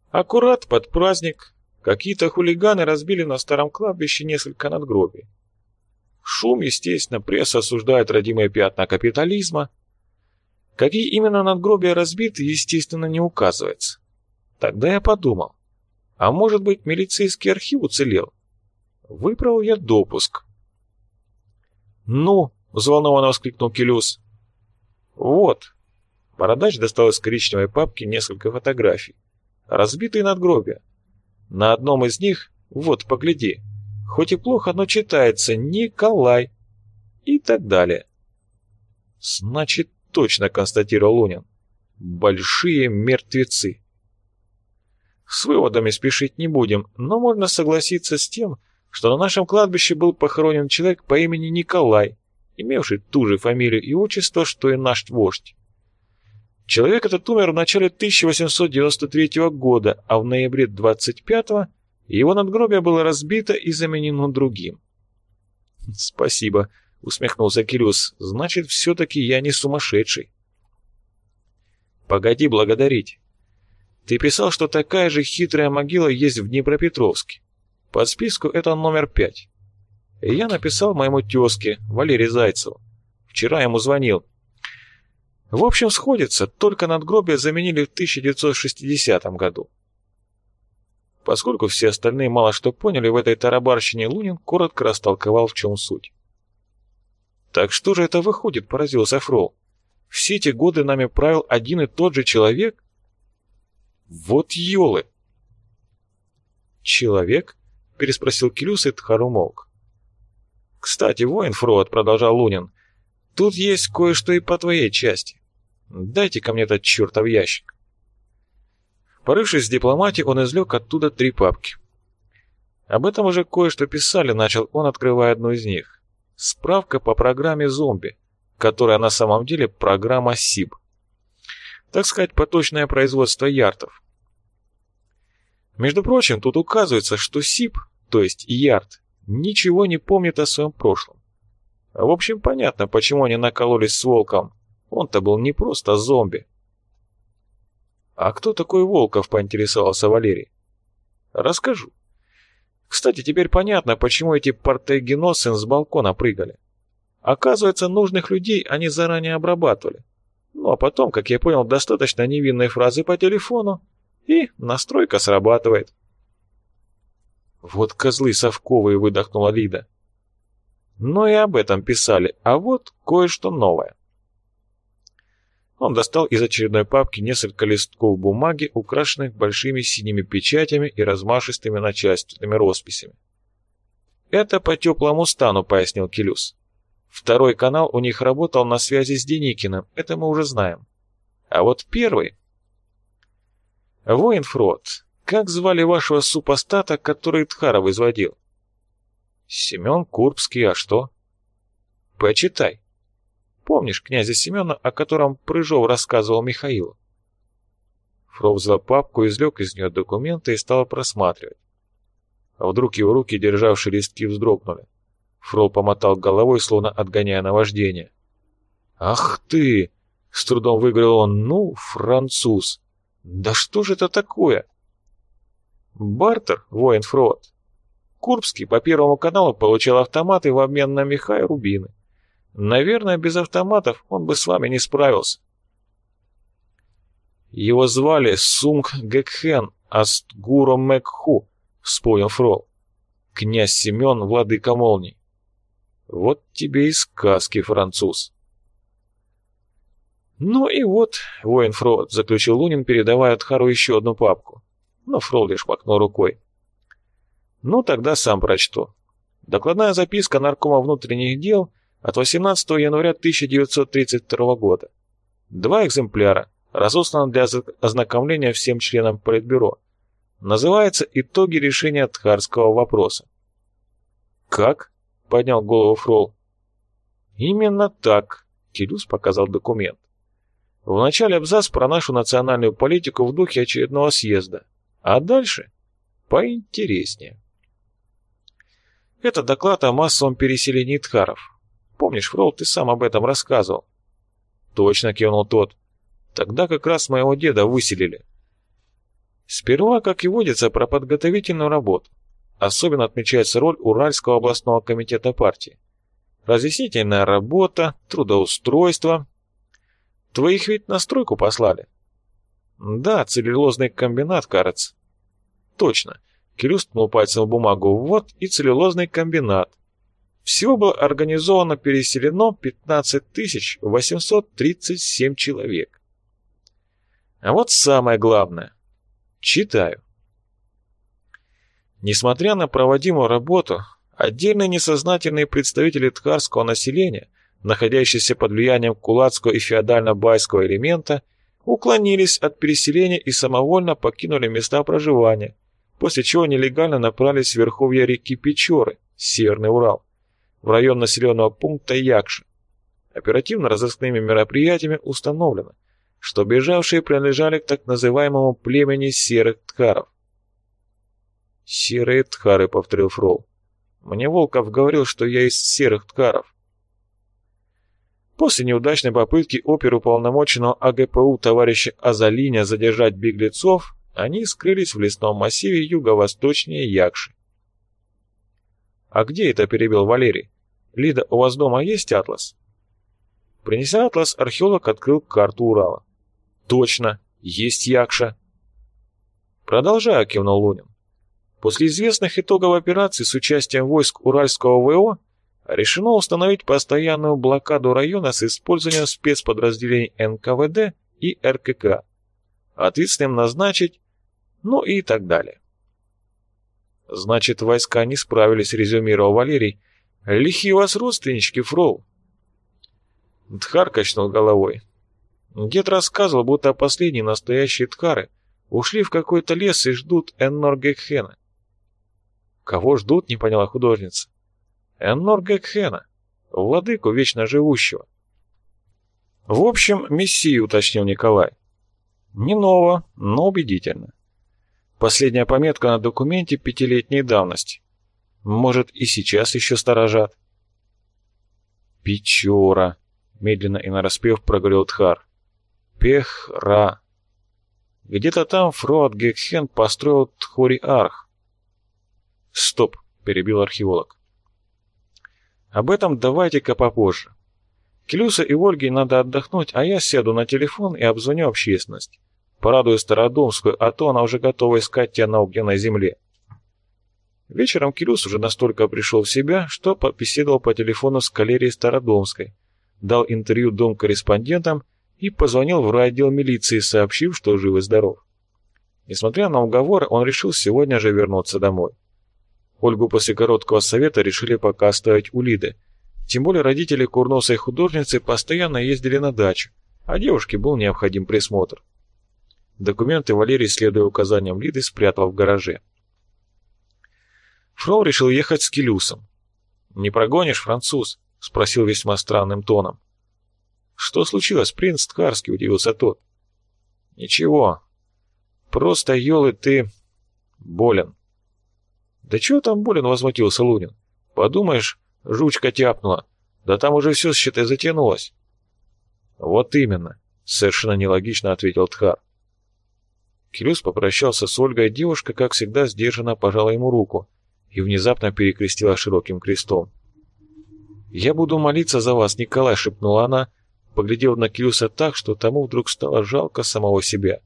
Аккурат под праздник какие-то хулиганы разбили на старом кладбище несколько надгробий. Шум, естественно, пресса осуждает родимые пятна капитализма. Какие именно надгробия разбиты, естественно, не указывается. Тогда я подумал, а может быть, милицейский архив уцелел? Выбрал я допуск. «Ну!» — взволнованно воскликнул Келюс. «Вот!» Бородач достал из коричневой папки несколько фотографий. Разбитые надгробия. На одном из них, вот, погляди, хоть и плохо, но читается «Николай» и так далее. «Значит, точно», — констатировал Лунин. «Большие мертвецы». С выводами спешить не будем, но можно согласиться с тем, что на нашем кладбище был похоронен человек по имени Николай, имевший ту же фамилию и отчество, что и наш вождь. Человек этот умер в начале 1893 года, а в ноябре 25-го его надгробие было разбито и заменено другим. «Спасибо», — усмехнулся Келюс, — «значит, все-таки я не сумасшедший». «Погоди благодарить. Ты писал, что такая же хитрая могила есть в Днепропетровске. По списку это номер 5. И я написал моему тезке, Валерию Зайцеву. Вчера ему звонил. В общем, сходится, только надгробие заменили в 1960 году». Поскольку все остальные мало что поняли в этой тарабарщине, Лунин коротко растолковал, в чем суть. «Так что же это выходит?» — поразился Фрол. «Все эти годы нами правил один и тот же человек?» «Вот елы!» «Человек?» — переспросил Келюс, и Тхар умолк. «Кстати, воин Фрод», — продолжал Лунин, — «тут есть кое-что и по твоей части. Дайте-ка мне этот чертов ящик». Порывшись в дипломате, он извлек оттуда 3 папки. «Об этом уже кое-что писали», — начал он, открывая одну из них. «Справка по программе «Зомби», которая на самом деле программа СИБ. Так сказать, поточное производство яртов. Между прочим, тут указывается, что СИБ, то есть ярт, ничего не помнит о своем прошлом. В общем, понятно, почему они накололись с Волком. Он-то был не просто зомби». «А кто такой Волков?» — поинтересовался Валерий. «Расскажу. Кстати, теперь понятно, почему эти партейгеносцы с балкона прыгали. Оказывается, нужных людей они заранее обрабатывали. Ну а потом, как я понял, достаточно невинной фразы по телефону, и настройка срабатывает». «Вот козлы совковые», — выдохнула Лида. «Ну и об этом писали, а вот кое-что новое». Он достал из очередной папки несколько листков бумаги, украшенных большими синими печатями и размашистыми начальственными росписями. «Это по теплому стану», — пояснил Келюс. «Второй канал у них работал на связи с Деникиным, это мы уже знаем. А вот первый...» «Воин Фрод, как звали вашего супостата, который Тхаров изводил?» «Семен Курбский, а что?» «Почитай. Помнишь князя Семена, о котором Прыжов рассказывал Михаилу?» Фрол взял папку, извлек из нее документы и стал просматривать. А вдруг его руки, державшие листки, вздрогнули. Фрол помотал головой, словно отгоняя наваждение. «Ах ты!» — с трудом выговорил он. «Ну, француз! Да что же это такое?» «Бартер, воин Фрод. Курбский по Первому каналу получил автоматы в обмен на меха и рубины. Наверное, без автоматов он бы с вами не справился». «Его звали Сунг Гекхен Астгуро Мекху», — вспомнил Фрол. «Князь Семен, владыка молний». «Вот тебе и сказки, француз». «Ну и вот, воин Фрод», — заключил Лунин, передавая Тхару еще одну папку. Но Фрол лишь махнул рукой. «Ну, тогда сам прочту. Докладная записка наркома внутренних дел от 18 января 1932 года. 2 экземпляра, разосланы для ознакомления всем членам Политбюро. Называется «Итоги решения Тхарского вопроса». «Как?» — поднял голову Фрол. «Именно так», — Келюс показал документ. «В начале абзац про нашу национальную политику в духе очередного съезда, а дальше поинтереснее. Это доклад о массовом переселении тхаров. Помнишь, Фрол, ты сам об этом рассказывал?» «Точно», — кивнул тот. «Тогда как раз моего деда выселили». Сперва, как и водится, про подготовительную работу. Особенно отмечается роль Уральского областного комитета партии. Разъяснительная работа, трудоустройство. Твоих ведь на стройку послали? Да, целлюлозный комбинат, кажется. Точно. Кирюс ткнул пальцем в бумагу. Вот и целлюлозный комбинат. Всего было организовано, переселено 15 837 человек. А вот самое главное. Читаю. Несмотря на проводимую работу, отдельные несознательные представители тхарского населения, находящиеся под влиянием кулацкого и феодально-байского элемента, уклонились от переселения и самовольно покинули места проживания, после чего нелегально направились в верховья реки Печоры, Северный Урал, в район населенного пункта Якши. Оперативно-розыскными мероприятиями установлено, что бежавшие принадлежали к так называемому племени серых тхаров. «Серые тхары», — повторил Фрол. «Мне Волков говорил, что я из серых тхаров». После неудачной попытки оперуполномоченного АГПУ товарища Азалиня задержать беглецов, они скрылись в лесном массиве юго-восточнее Якши. «А где это?» — перебил Валерий. «Лида, у вас дома есть атлас?» Принеся атлас, археолог открыл карту Урала. «Точно, есть Якша». «Продолжаю», — кивнул Лунин. После известных итогов операции с участием войск Уральского ВО решено установить постоянную блокаду района с использованием спецподразделений НКВД и РКК, ответственным назначить, ну и так далее. «Значит, войска не справились», — резюмировал Валерий. «Лихие у вас родственнички, Фрол». Тхар качнул головой. Дед рассказывал, будто последние настоящие тхары ушли в какой-то лес и ждут Эннор-Гекхена. «Кого ждут?» — не поняла художница. «Эннор-Гекхена, владыку вечно живущего». «В общем, мессию», — уточнил Николай. «Не ново, но убедительно. Последняя пометка на документе 5-летней давности. Может, и сейчас еще сторожат». «Печора», — медленно и нараспев проговорил Тхар. «Пехра. Где-то там Фроат Гекхен построил Тхори-Арх». «Стоп», — перебил археолог. «Об этом давайте-ка попозже. Келюса и Ольге надо отдохнуть, а я сяду на телефон и обзвоню общественность. Порадую Стародомскую, а то она уже готова искать тебя на огненной земле». Вечером Келюс уже настолько пришел в себя, что побеседовал по телефону с Калерией Стародомской, дал интервью дом-корреспондентам и позвонил в райотдел милиции, сообщив, что жив и здоров. Несмотря на уговоры, он решил сегодня же вернуться домой. Ольгу после короткого совета решили пока оставить у Лиды. Тем более родители курносой художницы постоянно ездили на дачу, а девушке был необходим присмотр. Документы Валерий, следуя указаниям Лиды, спрятал в гараже. Фрол решил ехать с Келюсом. «Не прогонишь, француз?» — спросил весьма странным тоном. «Что случилось, принц Тхарский?» — удивился тот. «Ничего. Просто, елы, ты болен». «Да чего там болен?» — возмутился Лунин. «Подумаешь, жучка тяпнула. Да там уже все, считай, затянулось». «Вот именно», — совершенно нелогично ответил Тхар. Келюс попрощался с Ольгой, девушка, как всегда, сдержанно пожала ему руку и внезапно перекрестила широким крестом. «Я буду молиться за вас, Николай», — шепнула она, поглядев на Келюса так, что тому вдруг стало жалко самого себя.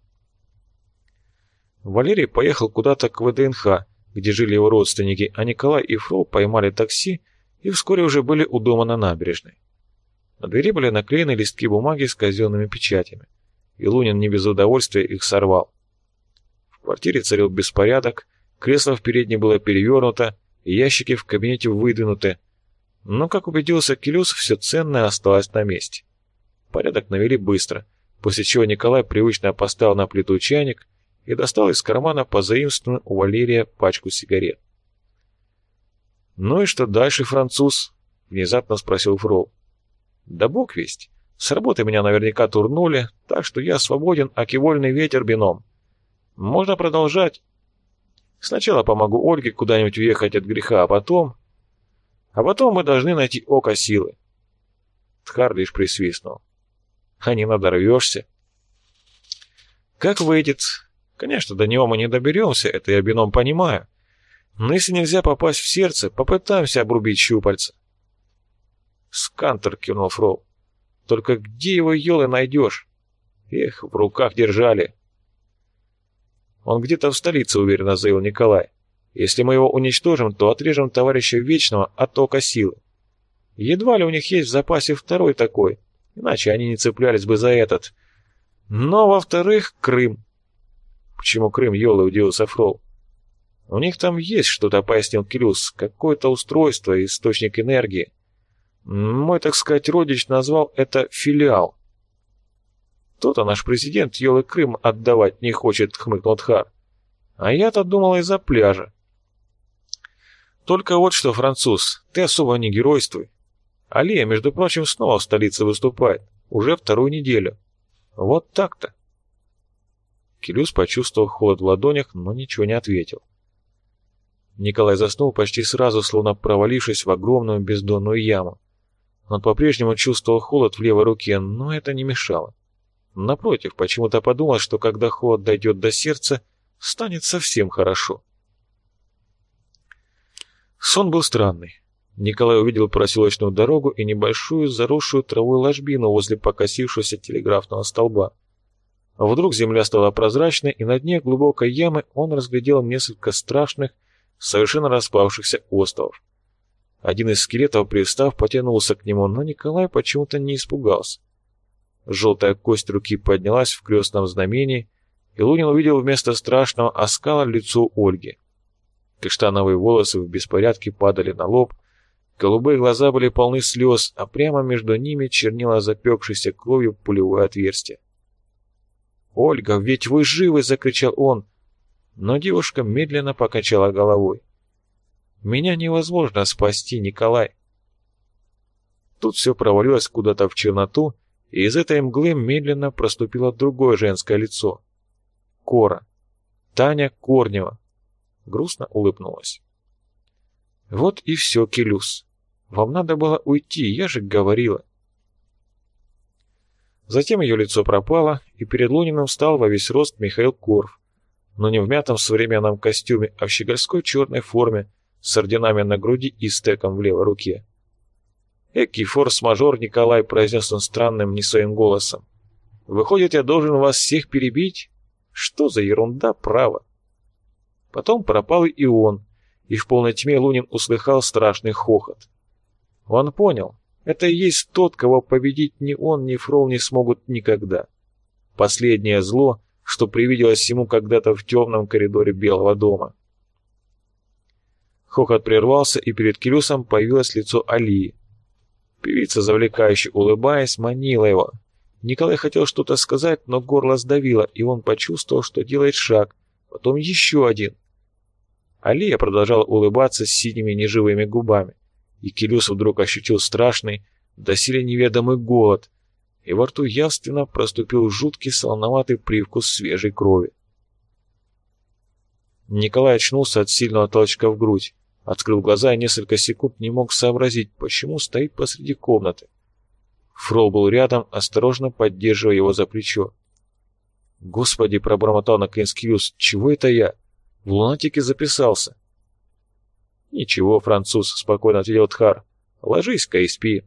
Валерий поехал куда-то к ВДНХ, где жили его родственники, а Николай и Фрол поймали такси и вскоре уже были у дома на набережной. На двери были наклеены листки бумаги с казенными печатями, и Лунин не без удовольствия их сорвал. В квартире царил беспорядок, кресло в передней было перевернуто, и ящики в кабинете выдвинуты, но, как убедился Келюс, все ценное осталось на месте. Порядок навели быстро, после чего Николай привычно поставил на плиту чайник и достал из кармана позаимствованную у Валерия пачку сигарет. «Ну и что дальше, француз?» — внезапно спросил Фрол. «Да бог весть. С работы меня наверняка турнули, так что я свободен, аки вольный ветер бином. Можно продолжать. Сначала помогу Ольге куда-нибудь уехать от греха, а потом мы должны найти око силы». Тхар лишь присвистнул. «А не надорвешься?» «Как выйдет. Конечно, до него мы не доберемся, это я бином понимаю. Но если нельзя попасть в сердце, попытаемся обрубить щупальца. Скантер, кивнул Фрол. Только где его, елы, найдешь? Эх, в руках держали. Он где-то в столице, уверенно заявил Николай. Если мы его уничтожим, то отрежем товарища Вечного от ока силы. Едва ли у них есть в запасе второй такой, иначе они не цеплялись бы за этот. Но, во-вторых, Крым. Почему Крым, елы, удивился Фрол? У них там есть что-то, пояснил Келюс, какое-то устройство, источник энергии. Мой, так сказать, родич назвал это филиал. То-то наш президент елы Крым отдавать не хочет, хмыкнул Тхар. А я-то думал из-за пляжа. Только вот что, француз, ты особо не геройствуй. Алия, между прочим, снова в столице выступает. Уже вторую неделю. Вот так-то. Келюс почувствовал холод в ладонях, но ничего не ответил. Николай заснул почти сразу, словно провалившись в огромную бездонную яму. Он по-прежнему чувствовал холод в левой руке, но это не мешало. Напротив, почему-то подумал, что когда холод дойдет до сердца, станет совсем хорошо. Сон был странный. Николай увидел проселочную дорогу и небольшую заросшую травой ложбину возле покосившегося телеграфного столба. А вдруг земля стала прозрачной, и на дне глубокой ямы он разглядел несколько страшных, совершенно распавшихся островов. Один из скелетов, привстав, потянулся к нему, но Николай почему-то не испугался. Желтая кость руки поднялась в крестном знамении, и Лунин увидел вместо страшного оскала лицо Ольги. Каштановые волосы в беспорядке падали на лоб, голубые глаза были полны слез, а прямо между ними чернило запекшейся кровью пулевое отверстие. «Ольга, ведь вы живы!» — закричал он, но девушка медленно покачала головой. «Меня невозможно спасти, Николай!» Тут все провалилось куда-то в черноту, и из этой мглы медленно проступило другое женское лицо. Кора. Таня Корнева. Грустно улыбнулась. «Вот и все, Келюс. Вам надо было уйти, я же говорила». Затем ее лицо пропало, и перед Луниным встал во весь рост Михаил Корф, но не в мятом современном костюме, а в щегольской черной форме, с орденами на груди и стеком в левой руке. «Экий форс-мажор, Николай», — произнес он странным, не своим голосом. «Выходит, я должен вас всех перебить? Что за ерунда, право?» Потом пропал и он, и в полной тьме Лунин услыхал страшный хохот. Он понял, это и есть тот, кого победить ни он, ни Фрол не смогут никогда. Последнее зло, что привиделось ему когда-то в темном коридоре Белого дома. Хохот прервался, и перед Келюсом появилось лицо Алии. Певица, завлекающе улыбаясь, манила его. Николай хотел что-то сказать, но горло сдавило, и он почувствовал, что делает шаг, потом еще один. Алия продолжала улыбаться с синими неживыми губами, и Келюс вдруг ощутил страшный, доселе неведомый голод, и во рту явственно проступил жуткий солоноватый привкус свежей крови. Николай очнулся от сильного толчка в грудь, открыл глаза и несколько секунд не мог сообразить, почему стоит посреди комнаты. Фрол был рядом, осторожно поддерживая его за плечо. «Господи!» — пробормотал наконец Келюс. «Чего это я? В лунатике записался». «Ничего, француз», — спокойно ответил Тхар. «Ложись-ка и спи».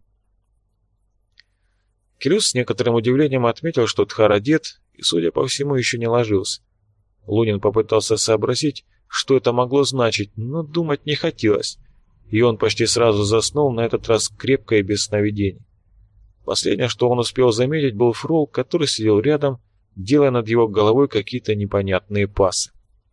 Келюс с некоторым удивлением отметил, что Тхар одет и, судя по всему, еще не ложился. Лунин попытался сообразить, что это могло значить, но думать не хотелось, и он почти сразу заснул, на этот раз крепко и без сновидений. Последнее, что он успел заметить, был Фрол, который сидел рядом, делая над его головой какие-то непонятные пасы.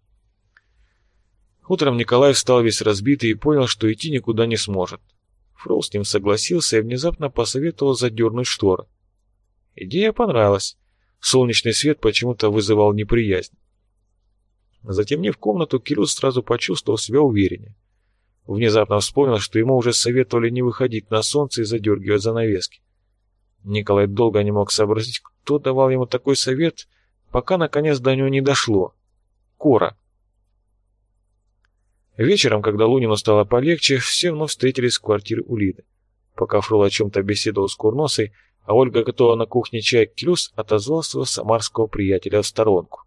Утром Николай встал весь разбитый и понял, что идти никуда не сможет. Фрол с ним согласился и внезапно посоветовал задернуть шторы. Идея понравилась. Солнечный свет почему-то вызывал неприязнь. Затемнив комнату, Келюс сразу почувствовал себя увереннее. Внезапно вспомнил, что ему уже советовали не выходить на солнце и задергивать занавески. Николай долго не мог сообразить, кто давал ему такой совет, пока наконец до него не дошло. Кора. Вечером, когда Лунину стало полегче, все вновь встретились в квартире у Лиды. Пока Фрол о чем-то беседовал с Курносой, а Ольга готовила на кухне чай, Келюс отозвал своего самарского приятеля в сторонку.